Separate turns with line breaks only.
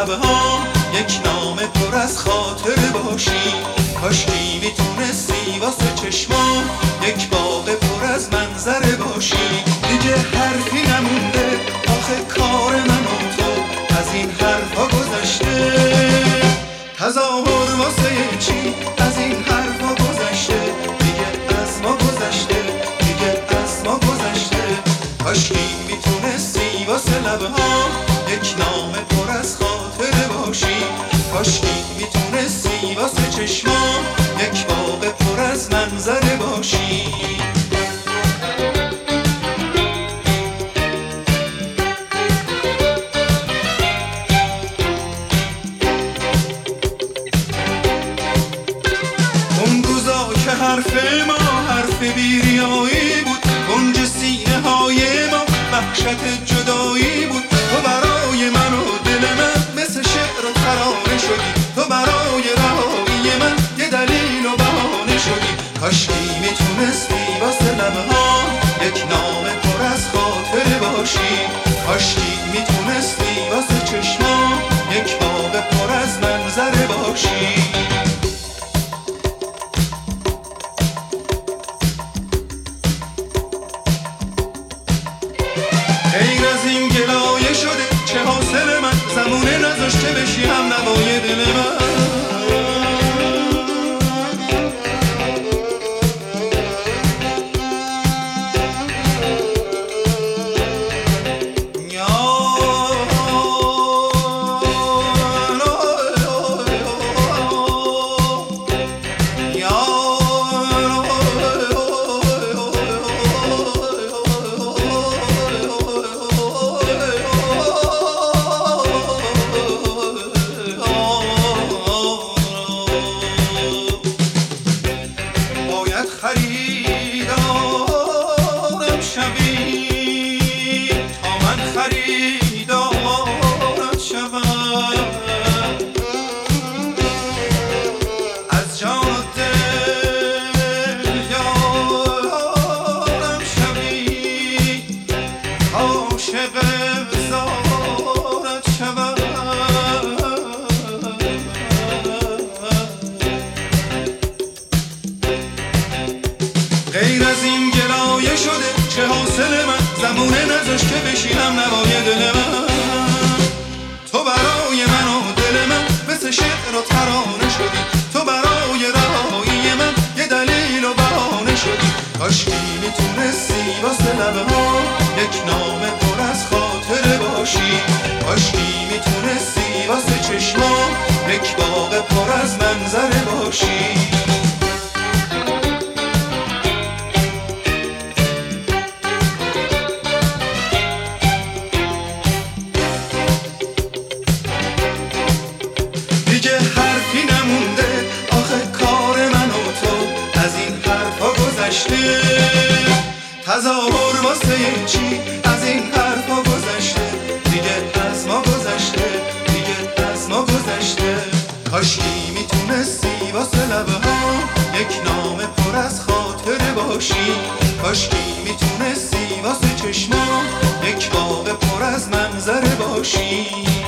لبها یک نامه پر از خاطره باشی. کاشکی میتونستی واسه چشمام یک باغ پر از منظره باشی. دیگه حرفی نمونده آخه کار من و تو از این حرفا گذشته. تظاهر واسه چی از این حرفا گذشته. دیگه از ما گذشته، دیگه از ما گذشته. کاشکی میتونستی واسه لبها یک نامه پر از خاطره باشی. کاشکی میتونستی واسه چشمام یک باغ پر از منظره باشی. اون روزا که حرف ما حرف بیریایی بود، گنج سینه های ما وحشت جدایی بود. تو برای من و دل من مثل شعر و ترانه شدی. تو برای رهایی من یه دلیل و بهانه شدی. کاشکی میتونستی واسه لبها یک نامه پر از خاطره باشی. کاشکی میتونستی واسه چشمام یک باغ پر از منظره باشی. غیر از این گلایه شده چه حاصل من، زمونه نذاشته بشی هم نوای دل من. خریدارم شوی تا من خریدارت شوم. از جان و دل یارم شوی عاشق زارت شوم. غیر از این گلایه شده چه حاصل من، زمونه نذاشت که بشینم نوای دل من. تو برای من و دل من مثل شعر و ترانه شدی. تو برای رهایی من یه دلیل و بهانه شدی. کاشکی میتونستی واسه لبها یک نامه پر از خاطره باشی. کاشکی میتونستی واسه چشمام یک باغ پر از منظره باشی. دیگه حرفی نمونده آخه کار من و تو از این حرفا گذشته. تظاهر واسه چی از این حرفا گذشته. دیگه از ما گذشته، دیگه از ما گذشته. کاشکی میتونستی واسه لبها یک نامه پر از خاطره باشی. کاشکی میتونستی واسه چشمام یک باغ پر از منظره باشی.